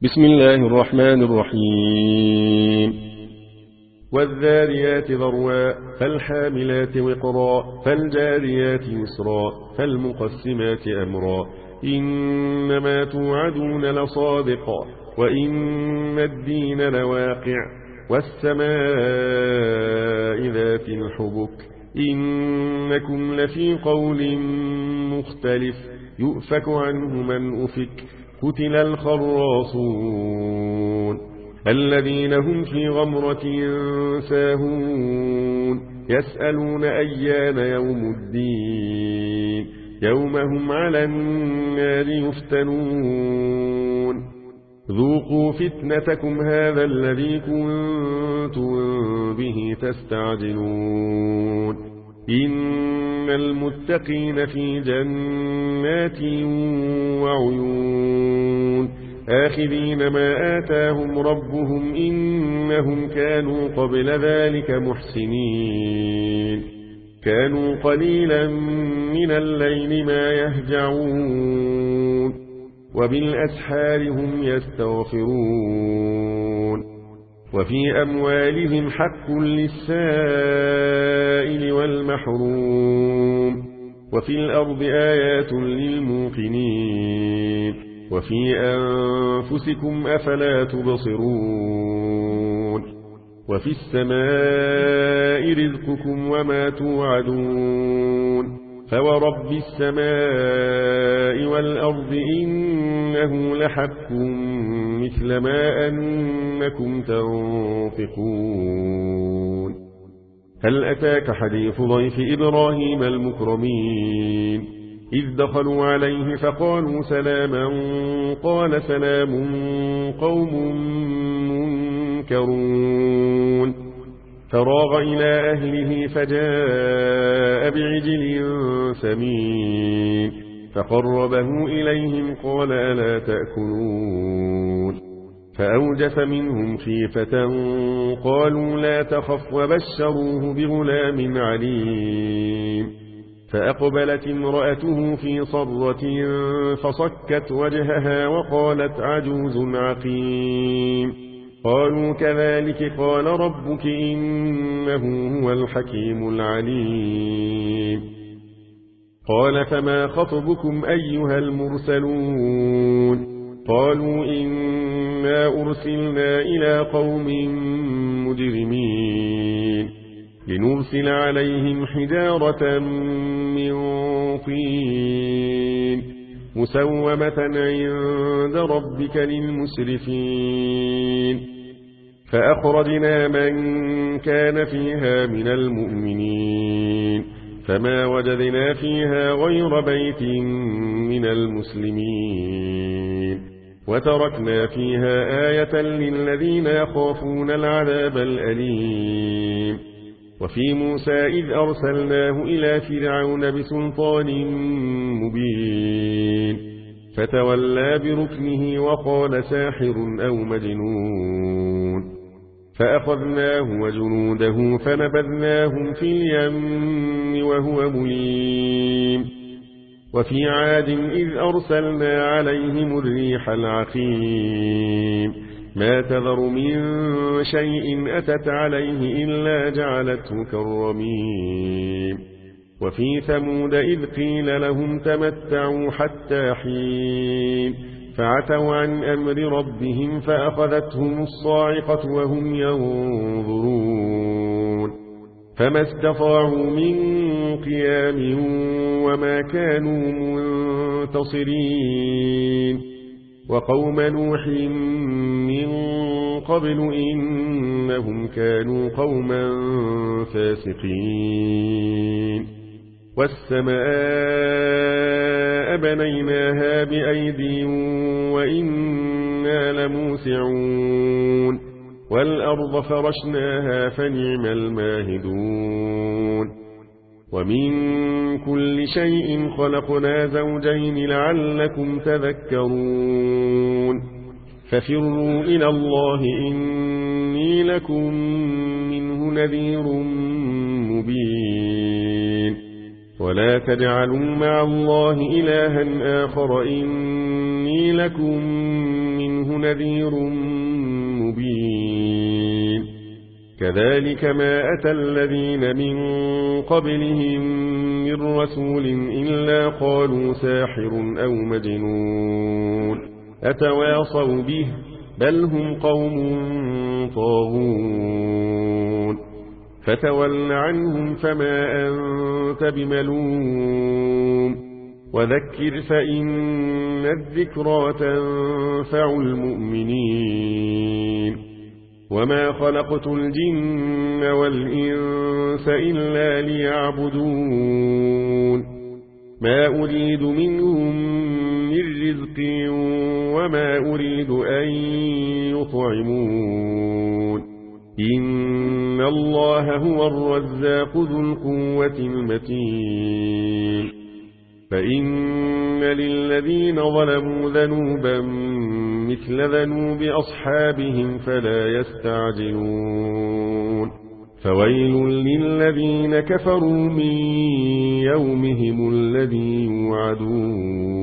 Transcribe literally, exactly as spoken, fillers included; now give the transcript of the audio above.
بسم الله الرحمن الرحيم والذاريات ذروا فالحاملات وقرا فالجاريات يسرا فالمقسمات أمرا إنما توعدون لصادق وإن الدين لواقع والسماء ذات الحبك إنكم لفي قول مختلف يؤفك عنه من أفك قتل الخراصون الذين هم في غمرة ساهون يسألون أيان يوم الدين يوم هم على النار يفتنون ذوقوا فتنتكم هذا الذي كنتم به تستعجلون إن المتقين في جنات وعيون آخذين ما آتاهم ربهم إنهم كانوا قبل ذلك محسنين كانوا قليلا من الليل ما يهجعون وبالأسحار هم يستغفرون وفي أموالهم حق للسائل والمحروم وفي الأرض آيات للموقنين وفي أنفسكم أفلا تبصرون وفي السماء رزقكم وما توعدون فورب السماء والأرض إنه لحق مثل ما أنكم تنطقون هل أتاك حديث ضيف إبراهيم المكرمين إذ دخلوا عليه فقالوا سلاما قال سلام قوم منكرون فراغ إلى أهله فجاء بعجل سمين فقربه إليهم قال ألا تأكلون فأوجس منهم خيفة قالوا لا تخف وبشروه بغلام عليم فأقبلت امرأته في صرة فصكت وجهها وقالت عجوز عقيم قالوا كذلك قال ربك إنه هو الحكيم العليم قال فما خطبكم أيها المرسلون قالوا إنا أرسلنا إلى قوم مجرمين لنرسل عليهم حجارة من طين مسومة عند ربك للمسرفين فأخرجنا من كان فيها من المؤمنين فما وجدنا فيها غير بيت من المسلمين وتركنا فيها آية للذين يخافون العذاب الأليم وفي موسى إذ أرسلناه إلى فرعون بسلطان مبين فتولى بركنه وقال ساحر أو مجنون فأخذناه وجنوده فنبذناهم في اليم وهو مليم وفي عاد إذ أرسلنا عليهم الريح العقيم ما تذر من شيء أتت عليه إلا جعلته كالرميم وفي ثمود إذ قيل لهم تمتعوا حتى حين فعتوا عن أمر ربهم فأخذتهم الصاعقة وهم ينظرون فما استطاعوا من قيام وما كانوا منتصرين وقوم نوح من قبل إنهم كانوا قوما فاسقين والسماء بنيناها بأيدي وإنا لموسعون والأرض فرشناها فنعم الماهدون ومن كل شيء خلقنا زوجين لعلكم تذكرون ففروا إلى الله إني لكم منه نذير مبين ولا تجعلوا مع الله إلها آخر إني لكم منه نذير مبين كذلك ما أتى الذين من قبلهم من رسول إلا قالوا ساحر أو مجنون أتواصوا به بل هم قوم طاغون فتول عنهم فما أنت بملوم وذكر فإن الذكرى تنفع المؤمنين وما خلقت الجن والإنس إلا ليعبدون ما أريد منهم من رزق وما أريد أن يطعمون إن الله هو الرزاق ذو القوة المتين فإن للذين ظلموا ذنوبا مثل ذنوب أصحابهم فلا يستعجلون فويل للذين كفروا من يومهم الذي يوعدون